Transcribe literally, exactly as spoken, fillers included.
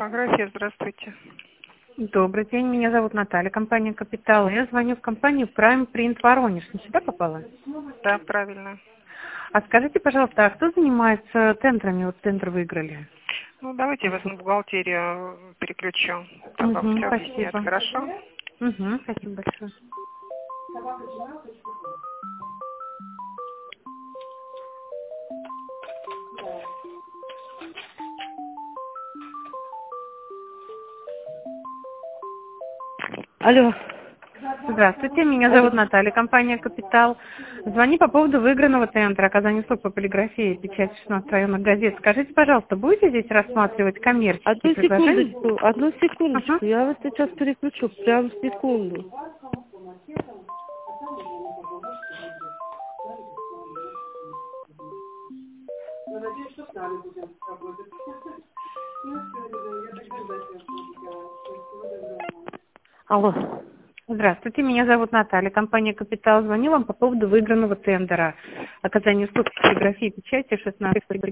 Типография, здравствуйте. Добрый день, меня зовут Наталья, компания «Капитал». Я звоню в компанию Prime Print Воронеж. Не сюда попала? Да, правильно. А скажите, пожалуйста, а кто занимается тендерами? Вот тендер выиграли. Ну, давайте я вас на бухгалтерию переключу. Там вам Угу, все объяснят, спасибо. хорошо? Угу, спасибо большое. Алло. Здравствуйте, меня Алло. зовут Наталья, компания «Капитал». Звоню по поводу выигранного тендера оказания услуг по полиграфии и печати шестнадцати районных газет. Скажите, пожалуйста, будете здесь рассматривать коммерческие Одну предложения? секундочку, одну секундочку. Ага. Я вас сейчас переключу. Прям секунду. Алло. Здравствуйте, меня зовут Наталья, компания «Капитал». Звоню вам по поводу выигранного тендера оказания услуг по полиграфии и печати шестнадцати